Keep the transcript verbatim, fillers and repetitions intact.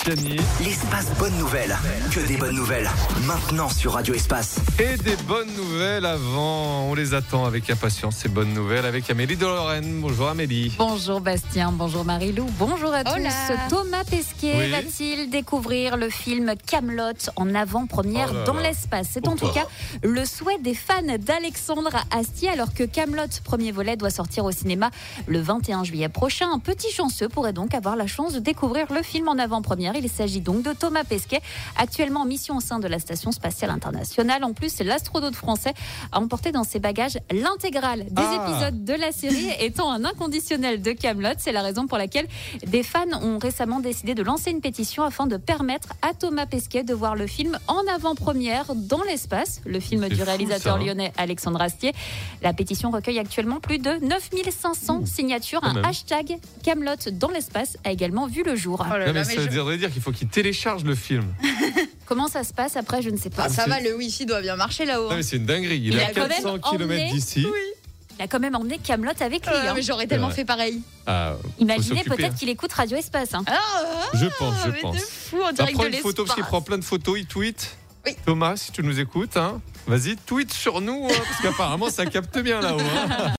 Luciani. L'espace bonne nouvelle. Que des bonnes nouvelles. Maintenant sur Radio Espace. Et des bonnes nouvelles avant. On les attend avec impatience, ces bonnes nouvelles, avec Amélie de Lorraine. Bonjour Amélie. Bonjour Bastien, bonjour Marie-Lou, bonjour à Hola. tous. Thomas Pesquet Oui. va-t-il découvrir le film Kaamelott en avant-première Oh là dans là. l'espace? C'est en Pourquoi tout cas le souhait des fans d'Alexandre Astier, alors que Kaamelott, premier volet, doit sortir au cinéma le vingt et un juillet prochain. Un petit chanceux pourrait donc avoir la chance de découvrir le film en avant-première. Il s'agit donc de Thomas Pesquet, actuellement en mission au sein de la Station Spatiale Internationale. En plus, l'astronaute français a emporté dans ses bagages l'intégrale des Ah. épisodes de la série, étant un inconditionnel de Kaamelott. C'est la raison pour laquelle des fans ont récemment décidé de lancer une pétition afin de permettre à Thomas Pesquet de voir le film en avant-première dans l'espace. Le film C'est du fou, réalisateur ça, hein. lyonnais Alexandre Astier. La pétition recueille actuellement plus de neuf mille cinq cents signatures. Quand Un même. hashtag Kaamelott dans l'espace a également vu le jour. Oh là Non, là, mais mais ça je- voudrait dire qu'il faut qu'il télécharge le film. Comment ça se passe après, je ne sais pas. Ah, ça c'est- va, le Wi-Fi doit bien marcher là-haut. Non, hein. mais c'est une dinguerie. Il, Il est a à quand même quatre cents kilomètres emmené- d'ici. Il a quand même emmené Kaamelott avec lui. Ah, hein. mais j'aurais tellement vrai. fait pareil. Ah, faut Imaginez s'occuper, peut-être hein. qu'il écoute Radio Espace. hein. Ah, Je pense, je mais pense. de fou, en Bah, direct prends de une photo parce qu'il l'espace. prend plein de photos, il tweet. Oui. Thomas, si tu nous écoutes, hein, vas-y, tweet sur nous, hein, parce qu'apparemment ça capte bien là-haut. hein.